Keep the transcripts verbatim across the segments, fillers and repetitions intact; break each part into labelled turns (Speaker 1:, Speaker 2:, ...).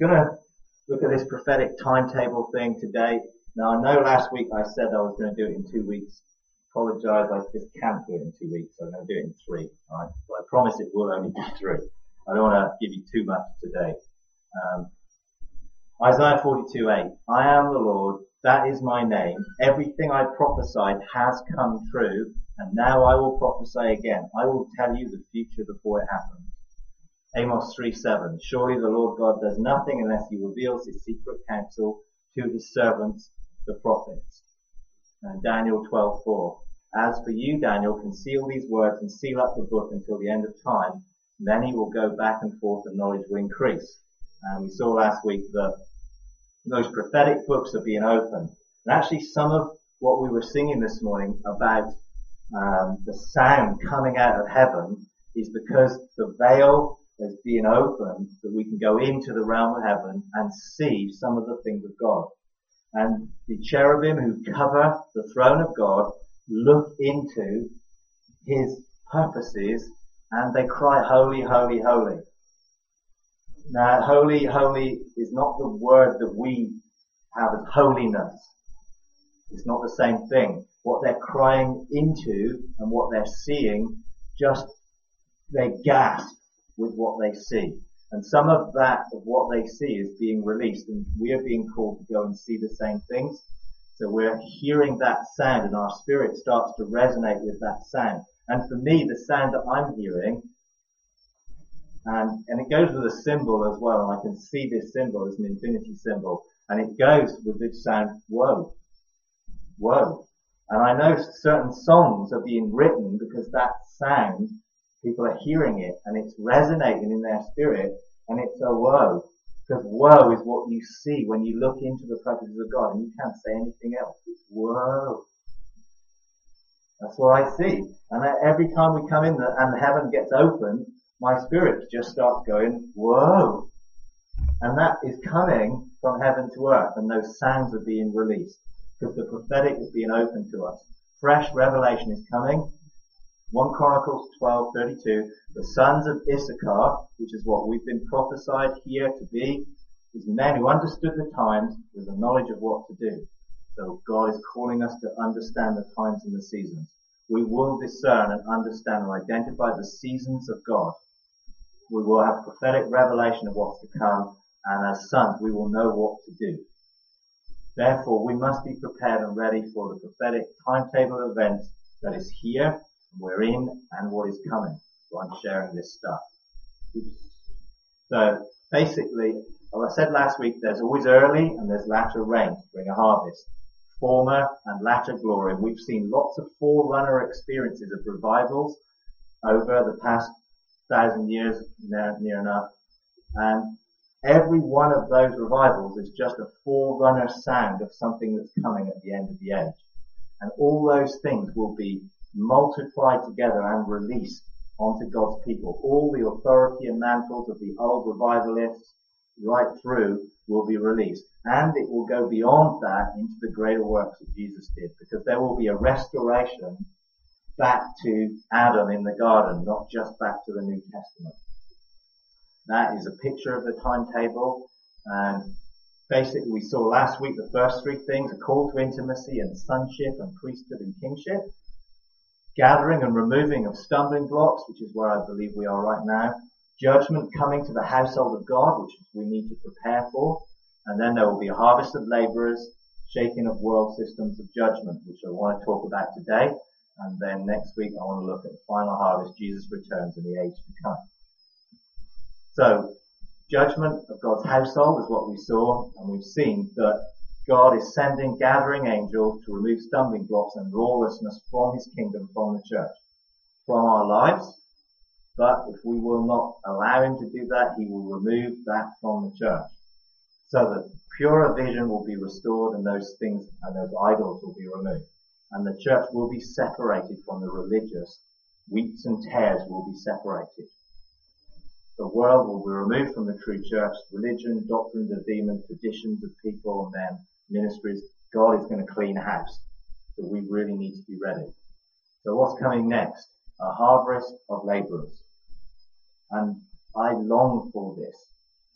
Speaker 1: going to look at this prophetic timetable thing today. Now, I know last week I said I was going to do it in two weeks. Apologise, I just can't do it in two weeks, so I'm going to do it in three. All right? But I promise it will only be three. I don't want to give you too much today. Um, Isaiah forty-two eight. I am the Lord, that is my name. Everything I prophesied has come true, and now I will prophesy again. I will tell you the future before it happens. Amos three seven. Surely the Lord God does nothing unless he reveals his secret counsel to his servants, the prophets. And Daniel twelve four. As for you, Daniel, conceal these words and seal up the book until the end of time. Many will go back and forth and knowledge will increase. And we saw last week that those prophetic books are being opened. And actually some of what we were singing this morning about um, the sound coming out of heaven is because the veil is being opened that we can go into the realm of heaven and see some of the things of God. And the cherubim who cover the throne of God look into his purposes and they cry, holy, holy, holy. Now, holy, holy is not the word that we have as holiness. It's not the same thing. What they're crying into and what they're seeing, just they gasp with what they see. And some of that, of what they see, is being released, and we are being called to go and see the same things. So we're hearing that sound, and our spirit starts to resonate with that sound. And for me, the sound that I'm hearing, and, and it goes with a symbol as well, and I can see this symbol as an infinity symbol, and it goes with this sound, whoa, whoa. And I know certain songs are being written because that sound, people are hearing it, and it's resonating in their spirit, and it's a whoa. Because woe is what you see when you look into the purposes of God, and you can't say anything else. It's whoa. That's what I see. And every time we come in the, and the heaven gets opened, my spirit just starts going, whoa. And that is coming from heaven to earth, and those sounds are being released. Because the prophetic is being opened to us. Fresh revelation is coming. First Chronicles twelve thirty-two, the sons of Issachar, which is what we've been prophesied here to be, is men who understood the times with the knowledge of what to do. So God is calling us to understand the times and the seasons. We will discern and understand and identify the seasons of God. We will have prophetic revelation of what's to come, and as sons we will know what to do. Therefore we must be prepared and ready for the prophetic timetable of events that is here, we're in, and what is coming. So I'm sharing this stuff. Oops. So basically, as I said last week, there's always early and there's latter rain to bring a harvest. Former and latter glory. And we've seen lots of forerunner experiences of revivals over the past thousand years, near, near enough. And every one of those revivals is just a forerunner sound of something that's coming at the end of the age. And all those things will be multiplied together and released onto God's people. All the authority and mantles of the old revivalists right through will be released. And it will go beyond that into the greater works that Jesus did, because there will be a restoration back to Adam in the garden, not just back to the New Testament. That is a picture of the timetable, and basically we saw last week the first three things: a call to intimacy and sonship and priesthood and kingship. Gathering and removing of stumbling blocks, which is where I believe we are right now. Judgment coming to the household of God, which we need to prepare for. And then there will be a harvest of labourers, shaking of world systems of judgment, which I want to talk about today. And then next week I want to look at the final harvest, Jesus returns in the age to come. So, judgment of God's household is what we saw, and we've seen that God is sending gathering angels to remove stumbling blocks and lawlessness from his kingdom, from the church, from our lives. But if we will not allow him to do that, he will remove that from the church. So that purer vision will be restored, and those things and those idols will be removed. And the church will be separated from the religious. Wheats and tares will be separated. The world will be removed from the true church. Religion, doctrines of demons, traditions of people and men, ministries. God is going to clean house. So we really need to be ready. So what's coming next? A harvest of labourers. And I long for this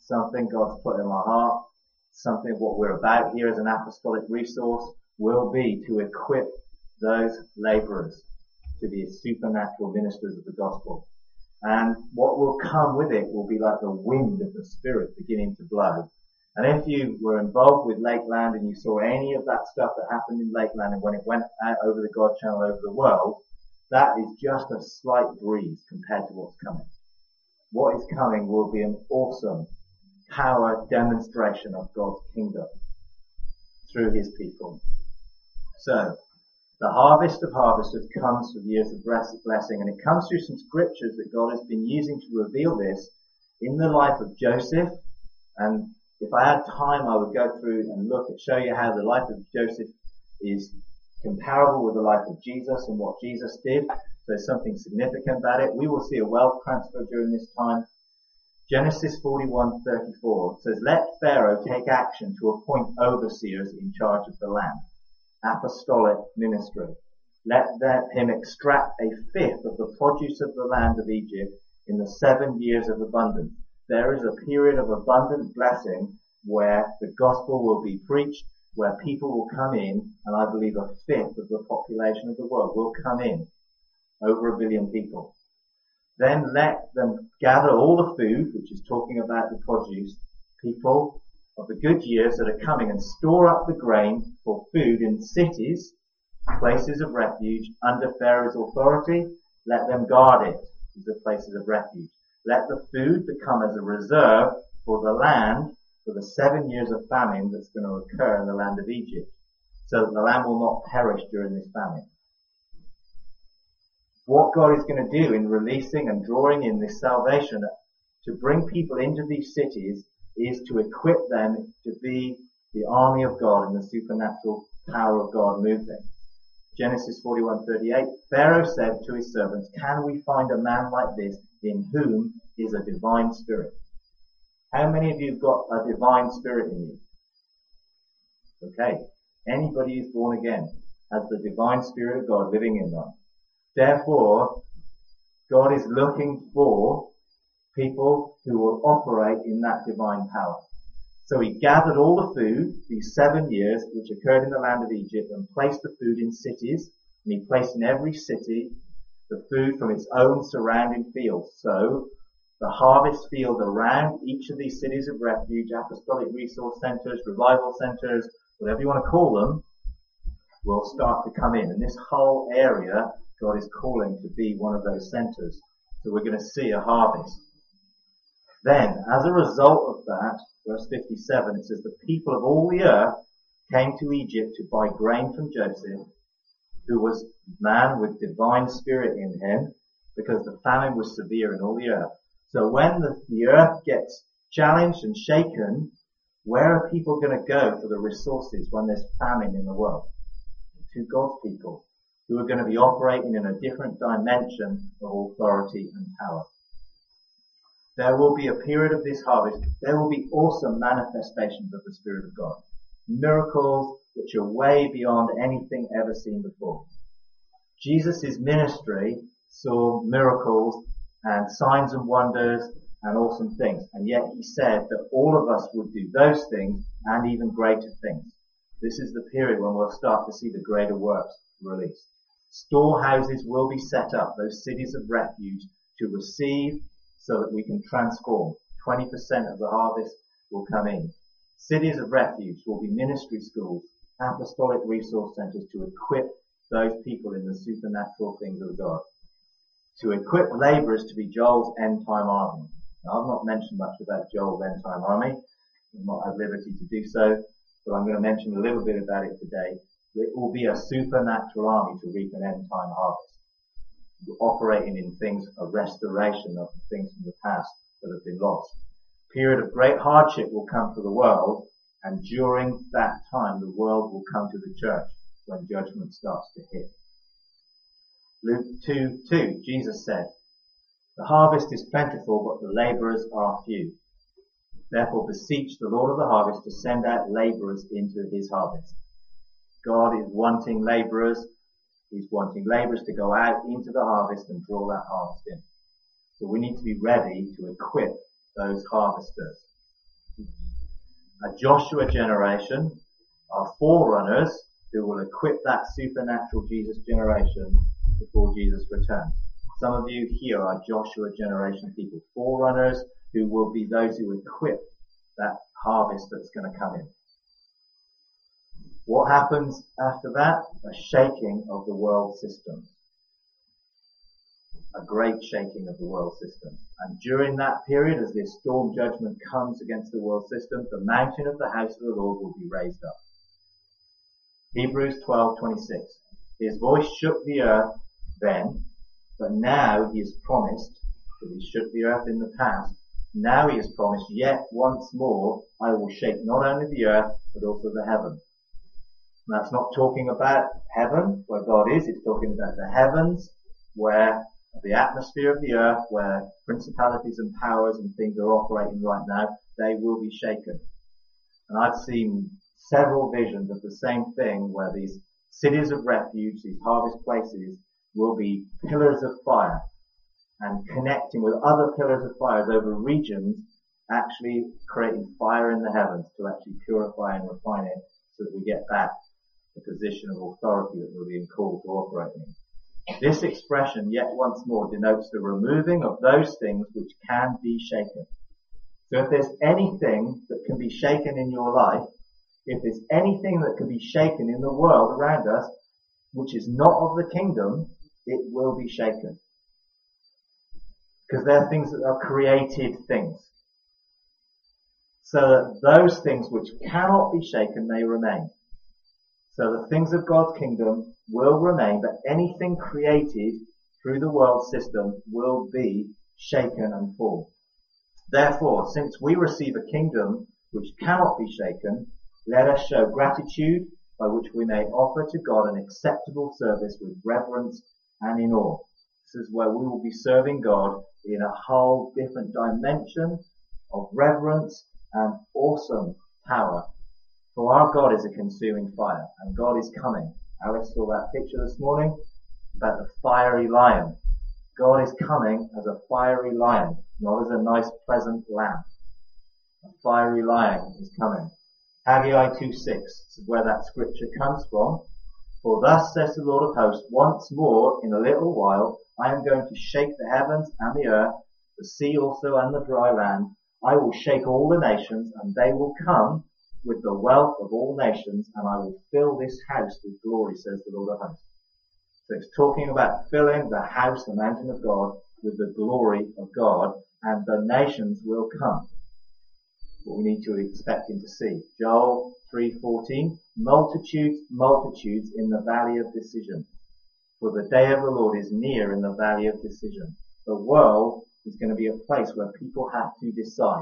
Speaker 1: something God's put in my heart, something of what we're about here as an apostolic resource will be to equip those labourers to be supernatural ministers of the gospel. And what will come with it will be like the wind of the Spirit beginning to blow. And if you were involved with Lakeland and you saw any of that stuff that happened in Lakeland and when it went out over the God channel over the world, that is just a slight breeze compared to what's coming. What is coming will be an awesome power demonstration of God's kingdom through his people. So, the harvest of harvesters comes for years of blessing, and it comes through some scriptures that God has been using to reveal this in the life of Joseph. And if I had time, I would go through and look and show you how the life of Joseph is comparable with the life of Jesus and what Jesus did. So there's something significant about it. We will see a wealth transfer during this time. Genesis forty-one thirty-four says, "Let Pharaoh take action to appoint overseers in charge of the land." Apostolic ministry. Let him extract a fifth of the produce of the land of Egypt in the seven years of abundance. There is a period of abundant blessing where the gospel will be preached, where people will come in, and I believe a fifth of the population of the world will come in. Over a billion people. Then let them gather all the food, which is talking about the produce, people of the good years that are coming, and store up the grain for food in cities, places of refuge, under Pharaoh's authority. Let them guard it. These are places of refuge. Let the food become as a reserve for the land for the seven years of famine that's going to occur in the land of Egypt, so that the land will not perish during this famine. What God is going to do in releasing and drawing in this salvation to bring people into these cities is to equip them to be the army of God and the supernatural power of God moving. Genesis forty-one thirty-eight, Pharaoh said to his servants, "Can we find a man like this in whom is a divine spirit?" How many of you have got a divine spirit in you? Okay. Anybody who's born again has the divine spirit of God living in them. Therefore, God is looking for people who will operate in that divine power. So he gathered all the food, these seven years, which occurred in the land of Egypt, and placed the food in cities, and he placed in every city the food from its own surrounding fields. So, the harvest field around each of these cities of refuge, apostolic resource centers, revival centers, whatever you want to call them, will start to come in. And this whole area, God is calling to be one of those centers. So we're going to see a harvest. Then, as a result of that, verse fifty-seven, it says, "The people of all the earth came to Egypt to buy grain from Joseph, who was man with divine spirit in him, because the famine was severe in all the earth." So when the, the earth gets challenged and shaken, where are people going to go for the resources when there's famine in the world? To God's people, who are going to be operating in a different dimension of authority and power. There will be a period of this harvest. There will be awesome manifestations of the Spirit of God. Miracles which are way beyond anything ever seen before. Jesus' ministry saw miracles and signs and wonders and awesome things. And yet he said that all of us would do those things and even greater things. This is the period when we'll start to see the greater works released. Storehouses will be set up, those cities of refuge, to receive so that we can transform. twenty percent of the harvest will come in. Cities of refuge will be ministry schools, apostolic resource centers to equip those people in the supernatural things of God. To equip laborers to be Joel's end time army. Now, I've not mentioned much about Joel's end time army. I'm not at liberty to do so, but I'm going to mention a little bit about it today. It will be a supernatural army to reap an end time harvest. Operating in things of restoration of things from the past that have been lost. Period of great hardship will come to the world, and during that time the world will come to the church when judgment starts to hit. Luke two two, Jesus said, "The harvest is plentiful, but the laborers are few. Therefore beseech the Lord of the harvest to send out laborers into his harvest." God is wanting laborers. He's wanting laborers to go out into the harvest and draw that harvest in. So we need to be ready to equip those harvesters. a Joshua generation, are forerunners who will equip that supernatural Jesus generation before Jesus returns. Some of you here are Joshua generation people, forerunners who will be those who equip that harvest that's going to come in. What happens after that? A shaking of the world systems. A great shaking of the world systems. And during that period, as this storm judgment comes against the world system, the mountain of the house of the Lord will be raised up. Hebrews twelve twenty-six. His voice shook the earth then, but now he has promised, because he shook the earth in the past, now he has promised, yet once more I will shake not only the earth, but also the heavens. And that's not talking about heaven, where God is, it's talking about the heavens, where the atmosphere of the earth, where principalities and powers and things are operating right now, they will be shaken. And I've seen several visions of the same thing, where these cities of refuge, these harvest places, will be pillars of fire, and connecting with other pillars of fires over regions, actually creating fire in the heavens to actually purify and refine it, so that we get back the position of authority that we're being called to operate in. This expression, yet once more, denotes the removing of those things which can be shaken. So if there's anything that can be shaken in your life, if there's anything that can be shaken in the world around us, which is not of the kingdom, it will be shaken. Because they're things that are created things. So that those things which cannot be shaken may remain. So the things of God's kingdom will remain, but anything created through the world system will be shaken and fall. Therefore, since we receive a kingdom which cannot be shaken, let us show gratitude by which we may offer to God an acceptable service with reverence and in awe. This is where we will be serving God in a whole different dimension of reverence and awesome power. For our God is a consuming fire, and God is coming. Alice saw that picture this morning about the fiery lion. God is coming as a fiery lion, not as a nice pleasant lamb. A fiery lion is coming. Haggai two six is where that scripture comes from. For thus says the Lord of hosts, once more in a little while I am going to shake the heavens and the earth, the sea also and the dry land. I will shake all the nations, and they will come with the wealth of all nations, and I will fill this house with glory, says the Lord of hosts. So it's talking about filling the house, the mountain of God, with the glory of God, and the nations will come. What we need to expect him to see. Joel three fourteen, multitudes, multitudes in the valley of decision. For the day of the Lord is near in the valley of decision. The world is going to be a place where people have to decide.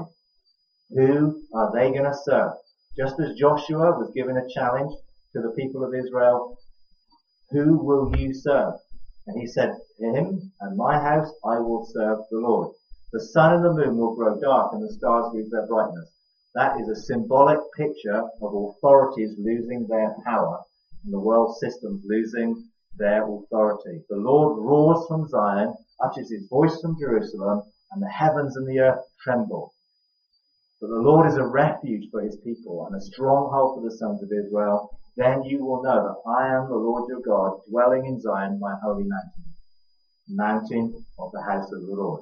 Speaker 1: Who are they going to serve? Just as Joshua was given a challenge to the people of Israel, who will you serve? And he said, him and my house I will serve the Lord. The sun and the moon will grow dark and the stars lose their brightness. That is a symbolic picture of authorities losing their power and the world systems losing their authority. The Lord roars from Zion, utters his voice from Jerusalem, and the heavens and the earth tremble. But the Lord is a refuge for his people and a stronghold for the sons of Israel. Then you will know that I am the Lord your God, dwelling in Zion, my holy mountain, mountain of the house of the Lord.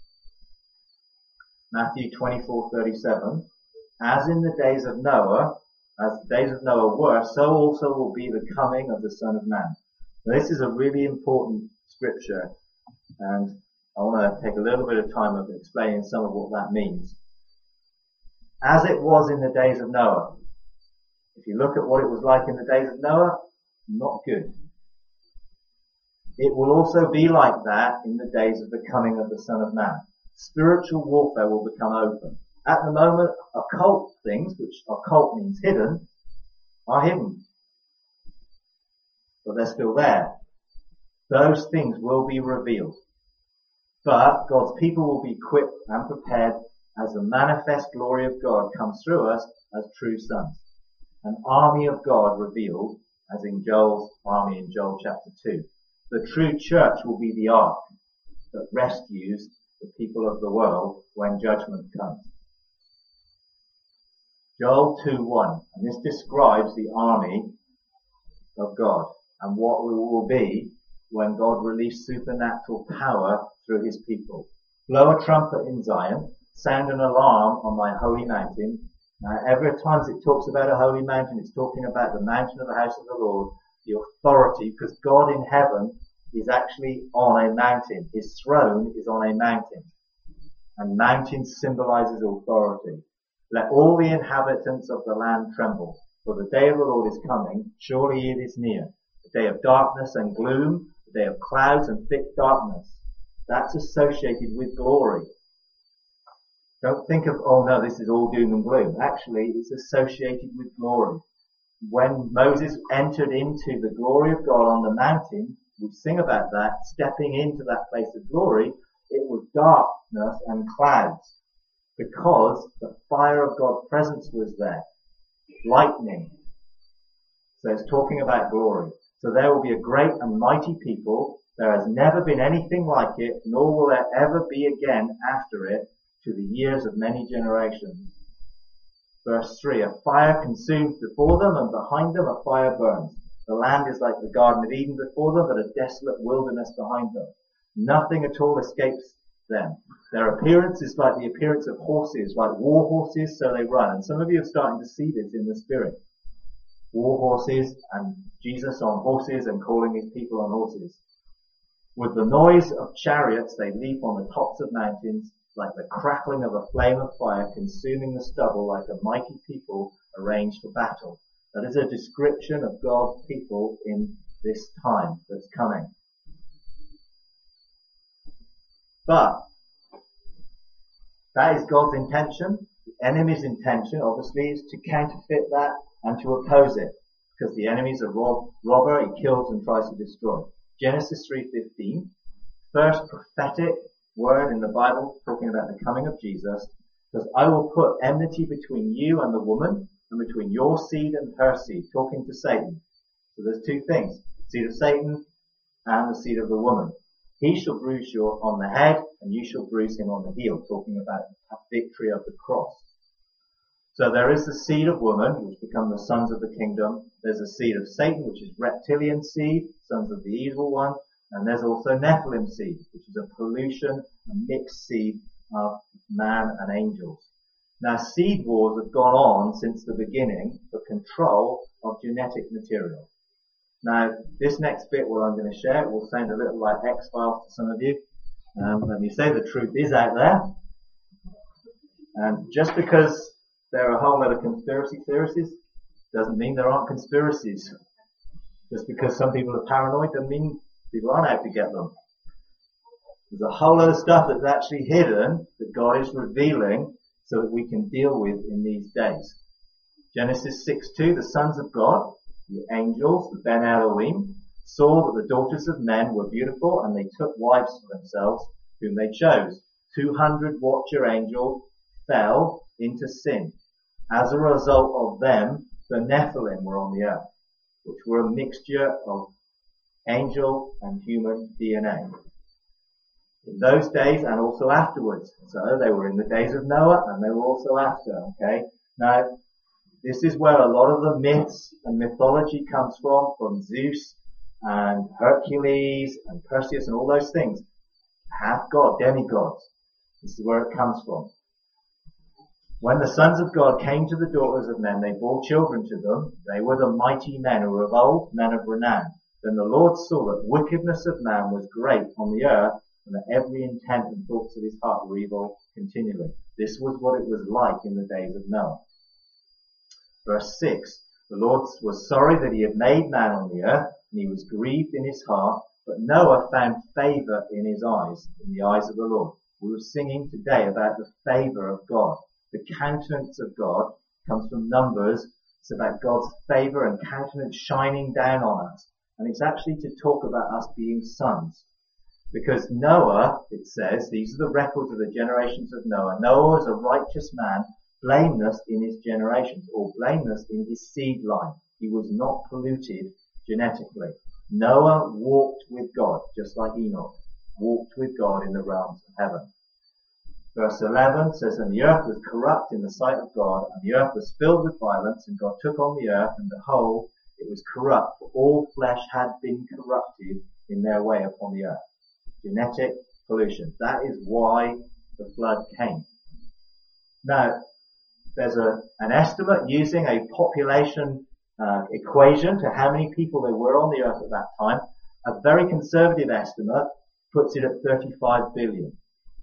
Speaker 1: Matthew twenty-four thirty-seven. As in the days of Noah, as the days of Noah were, so also will be the coming of the Son of Man. Now, this is a really important scripture, and I want to take a little bit of time of explaining some of what that means. As it was in the days of Noah. If you look at what it was like in the days of Noah, not good. It will also be like that in the days of the coming of the Son of Man. Spiritual warfare will become open. At the moment, occult things, which occult means hidden, are hidden. But they're still there. Those things will be revealed. But God's people will be equipped and prepared as the manifest glory of God comes through us as true sons. An army of God revealed, as in Joel's army in Joel chapter two. The true church will be the ark that rescues the people of the world when judgment comes. Joel two one. And this describes the army of God and what it will be when God released supernatural power through his people. Blow a trumpet in Zion, sound an alarm on my holy mountain. Now, every time it talks about a holy mountain, it's talking about the mountain of the house of the Lord, the authority, because God in heaven is actually on a mountain. His throne is on a mountain. And mountain symbolizes authority. Let all the inhabitants of the land tremble, for the day of the Lord is coming, surely it is near. The day of darkness and gloom, the day of clouds and thick darkness. That's associated with glory. Don't think of, oh no, this is all doom and gloom. Actually, it's associated with glory. When Moses entered into the glory of God on the mountain, we sing about that, stepping into that place of glory, it was darkness and clouds, because the fire of God's presence was there. Lightning. So it's talking about glory. So there will be a great and mighty people. There has never been anything like it, nor will there ever be again after it, to the years of many generations. Verse three, a fire consumes before them, and behind them a fire burns. The land is like the Garden of Eden before them, but a desolate wilderness behind them. Nothing at all escapes them. Their appearance is like the appearance of horses, like war horses, so they run. And some of you are starting to see this in the spirit. War horses and Jesus on horses and calling his people on horses. With the noise of chariots they leap on the tops of mountains, like the crackling of a flame of fire consuming the stubble, like a mighty people arranged for battle. That is a description of God's people in this time that's coming. But that is God's intention. The enemy's intention, obviously, is to counterfeit that and to oppose it, because the enemy is a rob, robber. He kills and tries to destroy. Genesis three fifteen, first prophetic word in the Bible talking about the coming of Jesus, says, I will put enmity between you and the woman, and between your seed and her seed, talking to Satan. So there's two things, seed of Satan and the seed of the woman. He shall bruise you on the head, and you shall bruise him on the heel, talking about the victory of the cross. So there is the seed of woman, which become the sons of the kingdom. There's a seed of Satan, which is reptilian seed, sons of the evil one. And there's also Nephilim seed, which is a pollution, a mixed seed of man and angels. Now, seed wars have gone on since the beginning for control of genetic material. Now, this next bit, what I'm going to share, will sound a little like X-Files to some of you. Um, let me say the truth is out there. And just because there are a whole lot of conspiracy theories doesn't mean there aren't conspiracies. Just because some people are paranoid doesn't mean people aren't out to get them. There's a whole lot of stuff that's actually hidden that God is revealing so that we can deal with in these days. Genesis six two, the sons of God, the angels, the Ben Elohim, saw that the daughters of men were beautiful, and they took wives for themselves, whom they chose. two hundred watcher angels fell into sin. As a result of them, the Nephilim were on the earth, which were a mixture of angel and human D N A. In those days and also afterwards. So they were in the days of Noah and they were also after, okay? Now, this is where a lot of the myths and mythology comes from, from Zeus and Hercules and Perseus and all those things. Half God, demigods. This is where it comes from. When the sons of God came to the daughters of men, they bore children to them. They were the mighty men who were of old, men of renown. Then the Lord saw that wickedness of man was great on the earth, and that every intent and thoughts of his heart were evil continually. This was what it was like in the days of Noah. Verse six, the Lord was sorry that he had made man on the earth, and he was grieved in his heart, but Noah found favor in his eyes, in the eyes of the Lord. We were singing today about the favor of God. The countenance of God comes from Numbers. It's about God's favor and countenance shining down on us. And it's actually to talk about us being sons. Because Noah, it says, these are the records of the generations of Noah. Noah was a righteous man, blameless in his generations, or blameless in his seed line. He was not polluted genetically. Noah walked with God, just like Enoch walked with God in the realms of heaven. Verse eleven says, and the earth was corrupt in the sight of God, and the earth was filled with violence, and God took on the earth, and behold, it was corrupt, for all flesh had been corrupted in their way upon the earth. Genetic pollution. That is why the flood came. Now, there's a, an estimate using a population uh, equation to how many people there were on the earth at that time. A very conservative estimate puts it at thirty-five billion.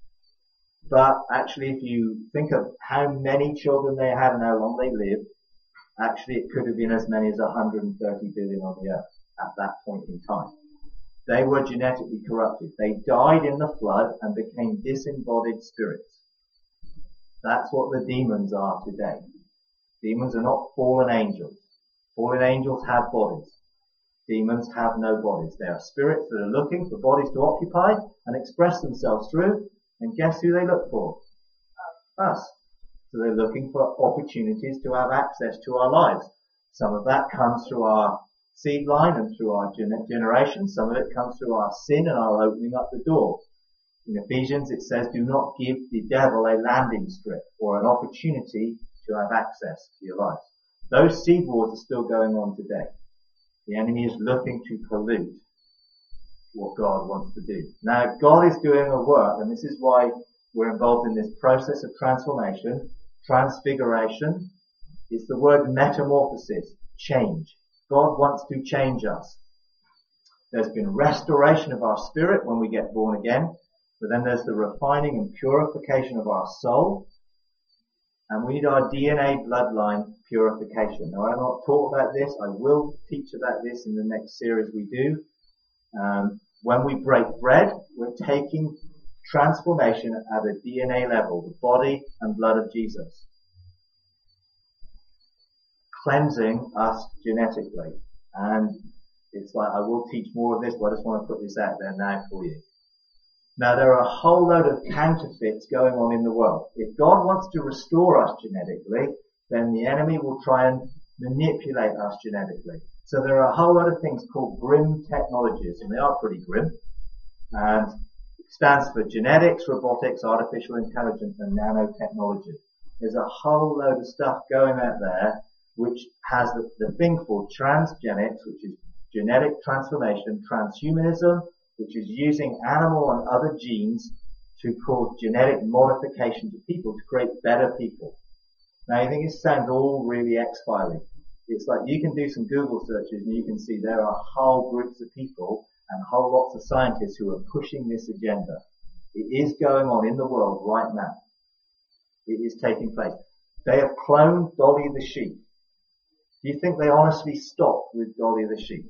Speaker 1: But actually, if you think of how many children they had and how long they lived, actually it could have been as many as one hundred thirty billion on the earth at that point in time. They were genetically corrupted. They died in the flood and became disembodied spirits. That's what the demons are today. Demons are not fallen angels. Fallen angels have bodies. Demons have no bodies. They are spirits that are looking for bodies to occupy and express themselves through. And guess who they look for? Us. So they're looking for opportunities to have access to our lives. Some of that comes through our seed line and through our generation. Some of it comes through our sin and our opening up the door. In Ephesians it says, do not give the devil a landing strip or an opportunity to have access to your lives. Those seed wars are still going on today. The enemy is looking to pollute what God wants to do. Now, God is doing a work, and this is why we're involved in this process of transformation, transfiguration. It's the word metamorphosis, change. God wants to change us. There's been restoration of our spirit when we get born again, but then there's the refining and purification of our soul, and we need our D N A bloodline purification. Now, I've not taught about this. I will teach about this in the next series we do. Um, when we break bread, we're taking transformation at a D N A level, the body and blood of Jesus, cleansing us genetically. And it's like, I will teach more of this, but I just want to put this out there now for you. Now, there are a whole load of counterfeits going on in the world. If God wants to restore us genetically, then the enemy will try and manipulate us genetically. So there are a whole lot of things called grim technologies, and they are pretty grim. And it stands for genetics, robotics, artificial intelligence, and nanotechnology. There's a whole load of stuff going out there which has the, the thing called transgenics, which is genetic transformation, transhumanism, which is using animal and other genes to cause genetic modification to people to create better people. Now, I think it sounds all really X-Filing. It's like you can do some Google searches and you can see there are whole groups of people and whole lots of scientists who are pushing this agenda. It is going on in the world right now. It is taking place. They have cloned Dolly the sheep. Do you think they honestly stopped with Dolly the sheep?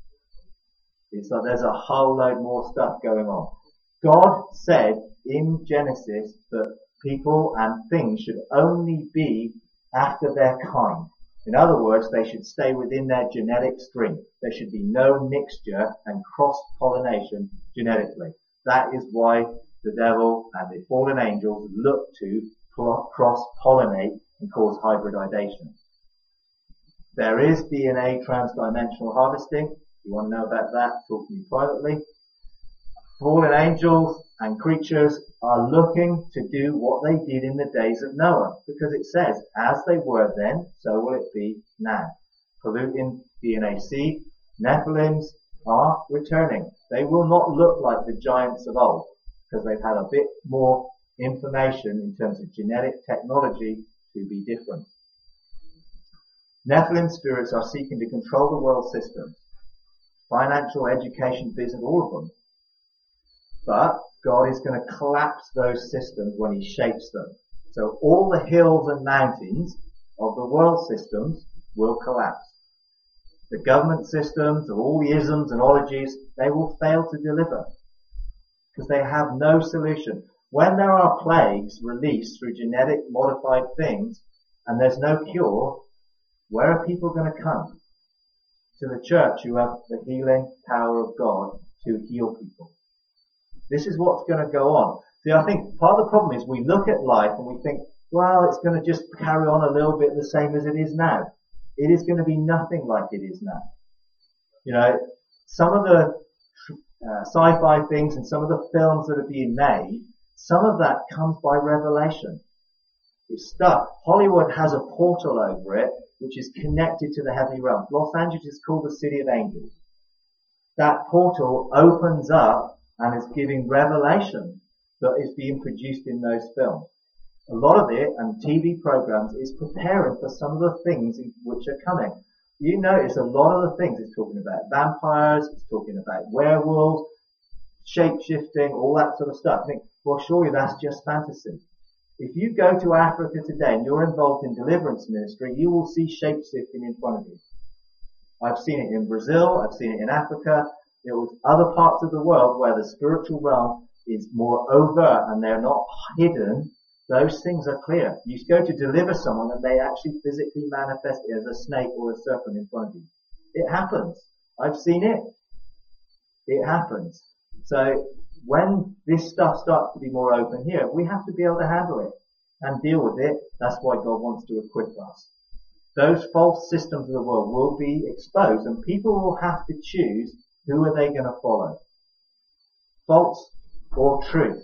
Speaker 1: It's like there's a whole load more stuff going on. God said in Genesis that people and things should only be after their kind. In other words, they should stay within their genetic string. There should be no mixture and cross-pollination genetically. That is why the devil and the fallen angels look to cross-pollinate and cause hybridization. There is D N A transdimensional harvesting. If you want to know about that, talk to me privately. Fallen angels and creatures are looking to do what they did in the days of Noah, because it says, as they were then, so will it be now. Polluting D N A seed, Nephilims are returning. They will not look like the giants of old, because they've had a bit more information in terms of genetic technology to be different. Nephilim spirits are seeking to control the world system, financial, education, business, all of them. But God is going to collapse those systems when He shapes them. So all the hills and mountains of the world systems will collapse. The government systems of all the isms and ologies, they will fail to deliver because they have no solution. When there are plagues released through genetic modified things and there's no cure, where are people going to come? To the church who have the healing power of God to heal people. This is what's going to go on. See, I think part of the problem is we look at life and we think, well, it's going to just carry on a little bit the same as it is now. It is going to be nothing like it is now. You know, some of the uh, sci-fi things and some of the films that are being made Some of that comes by revelation. It's stuff. Hollywood has a portal over it, which is connected to the heavenly realm. Los Angeles is called the City of Angels. That portal opens up and is giving revelation that is being produced in those films. A lot of it, and T V programs, is preparing for some of the things which are coming. You notice a lot of the things it's talking about vampires, it's talking about werewolves, shape-shifting, all that sort of stuff. I think, well, surely that's just fantasy. If you go to Africa today and you're involved in deliverance ministry, you will see shape-shifting in front of you. I've seen it in Brazil, I've seen it in Africa, there was other parts of the world where the spiritual realm is more overt and they're not hidden. Those things are clear. You go to deliver someone and they actually physically manifest as a snake or a serpent in front of you. It happens. I've seen it. It happens. So when this stuff starts to be more open here, we have to be able to handle it and deal with it. That's why God wants to equip us. Those false systems of the world will be exposed and people will have to choose who are they going to follow. False or truth.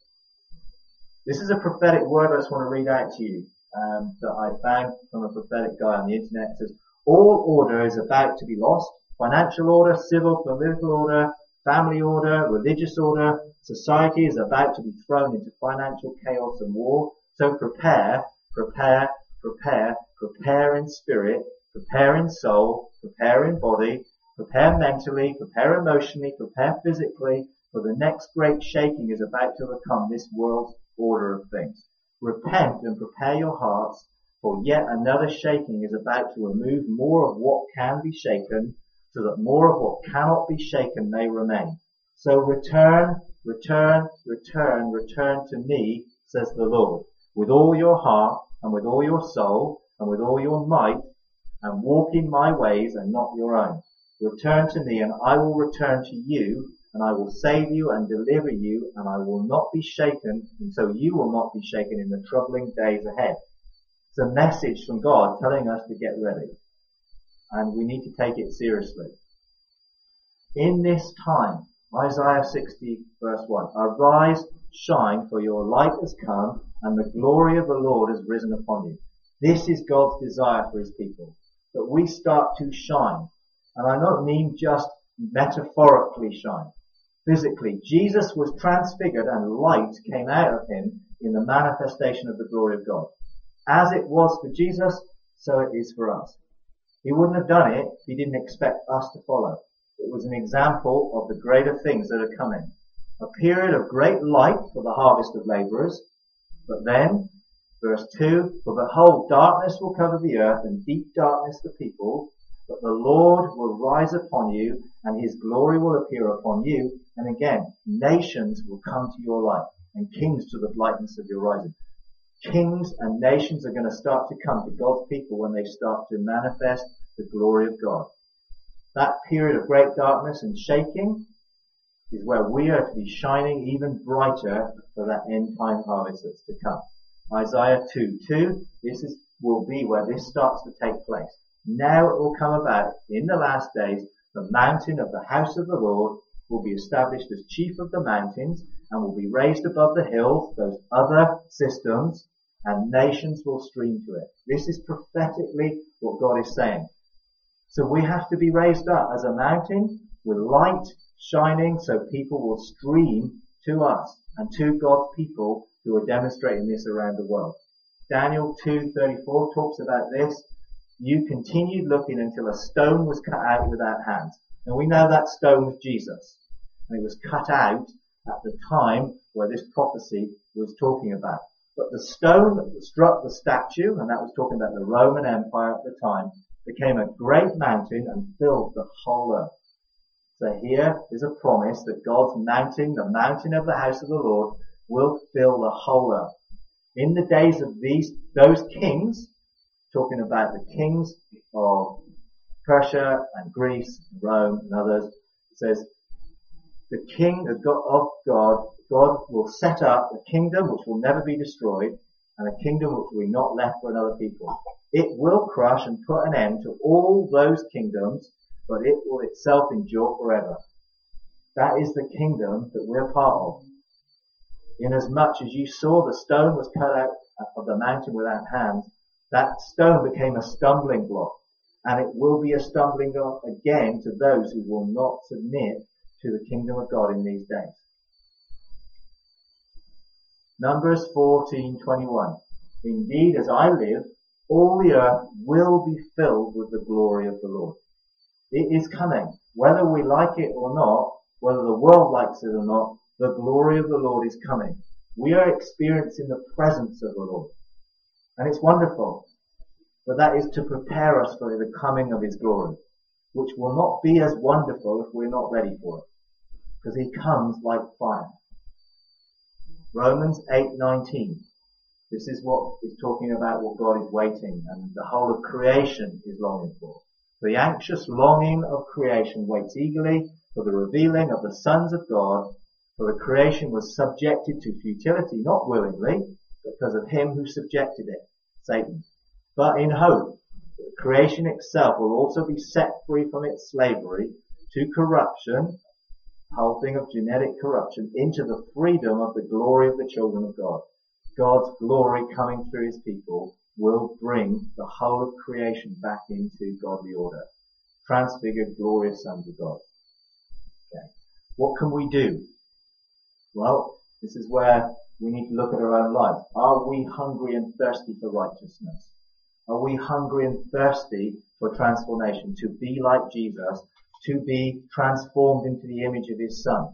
Speaker 1: This is a prophetic word I just want to read out to you um, that I found from a prophetic guy on the internet. It says, all order is about to be lost. Financial order, civil, political order, family order, religious order. Society is about to be thrown into financial chaos and war. So prepare, prepare, prepare, prepare in spirit, prepare in soul, prepare in body, prepare mentally, prepare emotionally, prepare physically, for the next great shaking is about to become this world's order of things. Repent and prepare your hearts, for yet another shaking is about to remove more of what can be shaken, so that more of what cannot be shaken may remain. So return, return, return, return to me, says the Lord, with all your heart, and with all your soul, and with all your might, and walk in my ways and not your own. Return to me, and I will return to you, and I will save you and deliver you, and I will not be shaken, and so you will not be shaken in the troubling days ahead. It's a message from God telling us to get ready. And we need to take it seriously. In this time, Isaiah sixty verse one, arise, shine, for your light has come, and the glory of the Lord has risen upon you. This is God's desire for his people, that we start to shine. And I don't mean just metaphorically shine. Physically, Jesus was transfigured and light came out of him in the manifestation of the glory of God. As it was for Jesus, so it is for us. He wouldn't have done it if he didn't expect us to follow. It was an example of the greater things that are coming. A period of great light for the harvest of laborers. But then, verse two, for behold, darkness will cover the earth and deep darkness the people. But the Lord will rise upon you and his glory will appear upon you. And again, nations will come to your light and kings to the brightness of your rising. Kings and nations are going to start to come to God's people when they start to manifest the glory of God. That period of great darkness and shaking is where we are to be shining even brighter for that end time harvest that's to come. Isaiah two two, this is, will be where this starts to take place. Now it will come about in the last days, the mountain of the house of the Lord will be established as chief of the mountains and will be raised above the hills, those other systems, and nations will stream to it. This is prophetically what God is saying. So we have to be raised up as a mountain with light shining so people will stream to us and to God's people who are demonstrating this around the world. Daniel two thirty-four talks about this. You continued looking until a stone was cut out without hands. And we know that stone was Jesus. And it was cut out at the time where this prophecy was talking about. But the stone that struck the statue, and that was talking about the Roman Empire at the time, became a great mountain and filled the whole earth. So here is a promise that God's mountain, the mountain of the house of the Lord, will fill the whole earth. In the days of these, those kings, talking about the kings of Persia and Greece and Rome and others, it says, the king of God, of God, God will set up a kingdom which will never be destroyed and a kingdom which will be not left for another people. It will crush and put an end to all those kingdoms, but it will itself endure forever. That is the kingdom that we're part of. Inasmuch as you saw the stone was cut out of the mountain without hands, that stone became a stumbling block, and it will be a stumbling block again to those who will not submit to the kingdom of God in these days. Numbers fourteen twenty-one. Indeed, as I live, all the earth will be filled with the glory of the Lord. It is coming. Whether we like it or not, whether the world likes it or not, the glory of the Lord is coming. We are experiencing the presence of the Lord. And it's wonderful. But that is to prepare us for the coming of His glory, which will not be as wonderful if we're not ready for it. Because He comes like fire. Romans eight nineteen. This is what is talking about what God is waiting and the whole of creation is longing for. The anxious longing of creation waits eagerly for the revealing of the sons of God, for the creation was subjected to futility, not willingly, but because of him who subjected it, Satan. But in hope that creation itself will also be set free from its slavery to corruption, the whole thing of genetic corruption, into the freedom of the glory of the children of God. God's glory coming through His people will bring the whole of creation back into godly order. Transfigured, glorious sons of God. Okay. What can we do? Well, this is where we need to look at our own lives. Are we hungry and thirsty for righteousness? Are we hungry and thirsty for transformation, to be like Jesus, to be transformed into the image of His Son?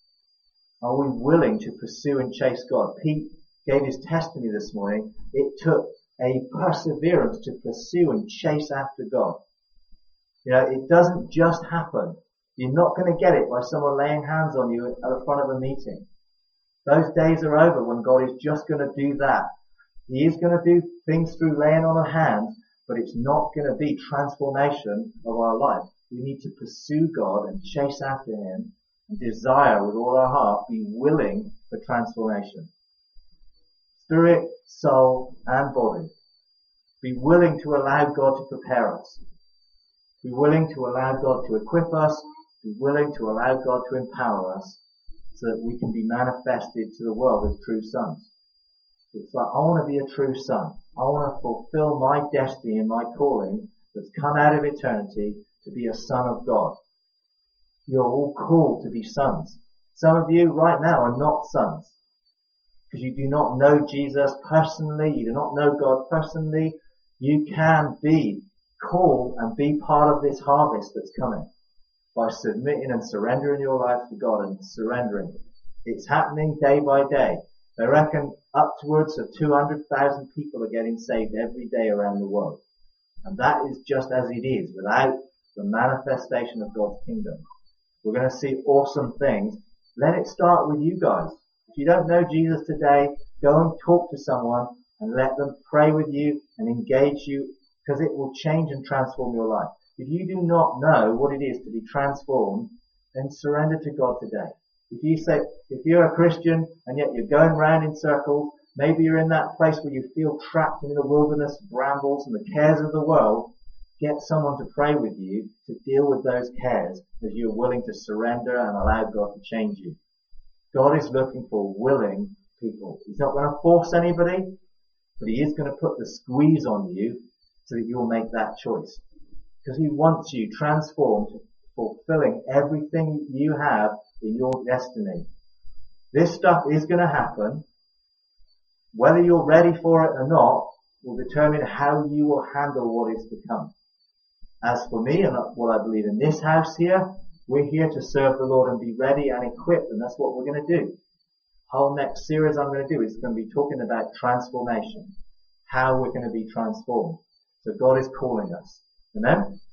Speaker 1: Are we willing to pursue and chase God? Pete gave his testimony this morning. It took a perseverance to pursue and chase after God. You know, it doesn't just happen. You're not going to get it by someone laying hands on you at the front of a meeting. Those days are over when God is just going to do that. He is going to do things through laying on of hands, but it's not going to be transformation of our life. We need to pursue God and chase after Him and desire with all our heart, be willing for transformation. Spirit, soul, and body. Be willing to allow God to prepare us. Be willing to allow God to equip us. Be willing to allow God to empower us so that we can be manifested to the world as true sons. It's like, I want to be a true son. I want to fulfill my destiny and my calling that's come out of eternity to be a son of God. You're all called to be sons. Some of you right now are not sons because you do not know Jesus personally. You do not know God personally. You can be called and be part of this harvest that's coming by submitting and surrendering your life to God and surrendering. It's happening day by day. They reckon upwards of two hundred thousand people are getting saved every day around the world. And that is just as it is without the manifestation of God's kingdom. We're going to see awesome things. Let it start with you guys. If you don't know Jesus today, go and talk to someone and let them pray with you and engage you, because it will change and transform your life. If you do not know what it is to be transformed, then surrender to God today. If you say, if you're a Christian and yet you're going round in circles, maybe you're in that place where you feel trapped in the wilderness, brambles and the cares of the world, get someone to pray with you to deal with those cares as you're willing to surrender and allow God to change you. God is looking for willing people. He's not going to force anybody, but He is going to put the squeeze on you so that you'll make that choice. Because He wants you transformed, fulfilling everything you have in your destiny. This stuff is going to happen. Whether you're ready for it or not will determine how you will handle what is to come. As for me and what I believe in this house here, we're here to serve the Lord and be ready and equipped, and that's what we're going to do. The whole next series I'm going to do is going to be talking about transformation, how we're going to be transformed. So God is calling us. Amen?